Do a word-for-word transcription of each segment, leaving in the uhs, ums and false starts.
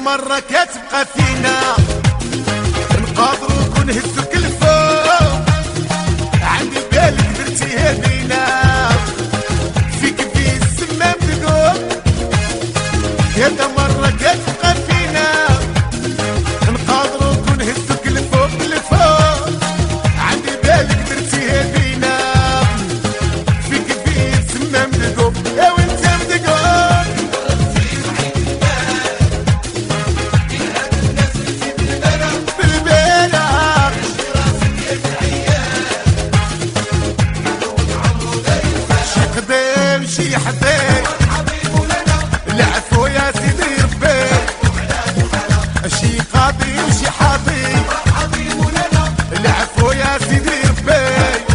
مرة كتبقى فينا نقادرو كون هزوك الفوق عندي بالك درتيها بينا فيك في السما مدقوم هذا مرة كتبقى فينا نقادرو كون هزوك الفوق الفوق عندي بالك درتيها بينا فيك في السما مدقوم يا وانت مدقوم شي حبيب العفو يا سيدي ربي شي قاضي وشي حاضي العفو يا سيدي ربي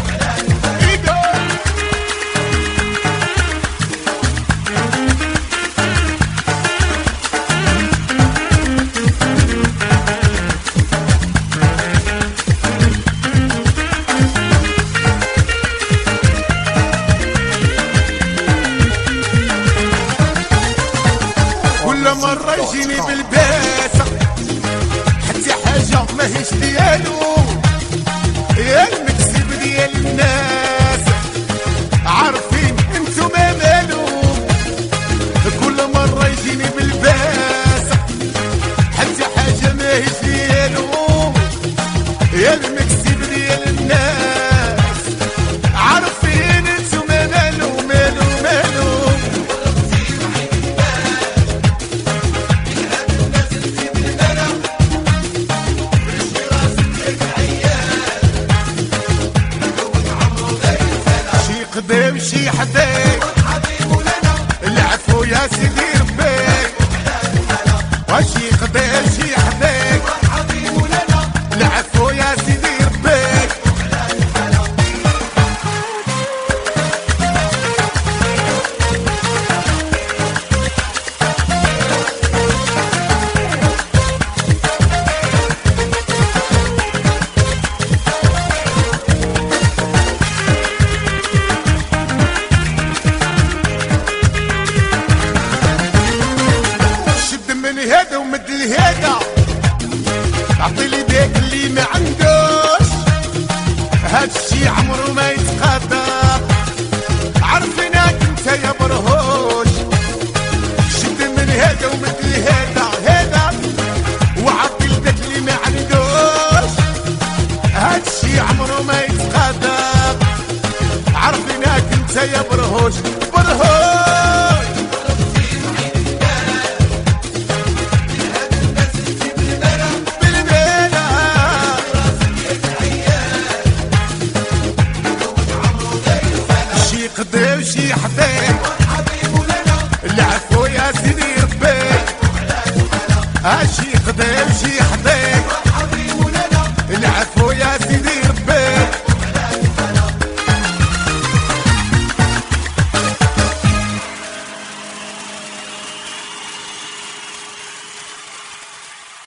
كل مرة يجيني بالباسة حتى حاجة ماهيش ديالو يا المكسب ديال الناس عارفين انتو ما مالو كل مرة يجيني بالباسة حتى حاجة ماهيش ديالو يا المكسب ديال الناس عارفين انتو ما مالو مالو مالو قضي وشي حدي العفو يا سيدي ربي وشي قضي وشي حدي العفو يا سيدي ربي هذا ومد الهيدا عطيلي ديك اللي ما عندوش هاد الشي عمرو ما يتقدر عرفناك انت يا برهوش شد من هذا ومد الهيدا هذا وعطيلي ديك اللي ما عندوش هاد الشي عمرو ما يتقدر عرفناك انت يا برهوش برهوش قضي وشي حبيب العفو يا سيدي ربي